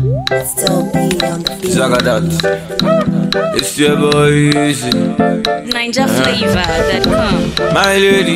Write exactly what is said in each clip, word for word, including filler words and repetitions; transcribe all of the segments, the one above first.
Still be on the beat. Zagadat. It's your boy Easy. Ninja Flavor dot com. My lady.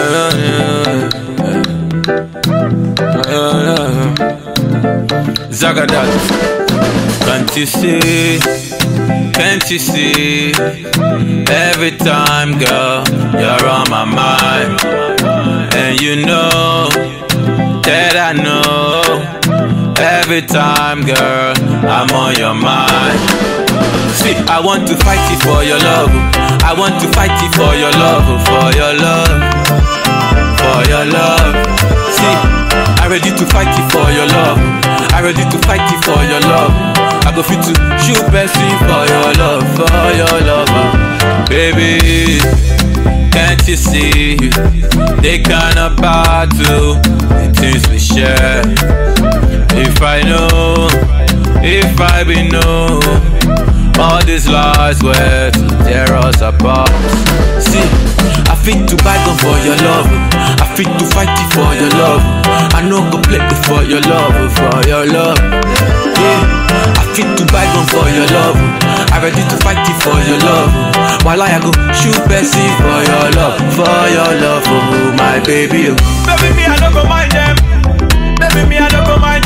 Zagadat. Can't you see? Can't you see? Every time, girl, you're on my mind. And you know that I know. Every time, girl, I'm on your mind. See, I want to fight it for your love. I want to fight it for your love, for your love, for your love. See, I'm ready to fight it for your love. I'm ready to fight it for your love. I go fit to shoot person for your love, for your love, baby. Can't you see? They kinda battle the things we share. If I know, if I be know, all these lies were to tear us apart. See, I fit to buy gun for your love. I fit to fight it for your love. I know go play it for your love, for your love. Yeah, I fit to buy gun for your love. I ready to fight it for your love. While I go shoot Bessie for your love, for your love, oh my baby. Baby, me I don't go mind them. Baby, me I don't go mind.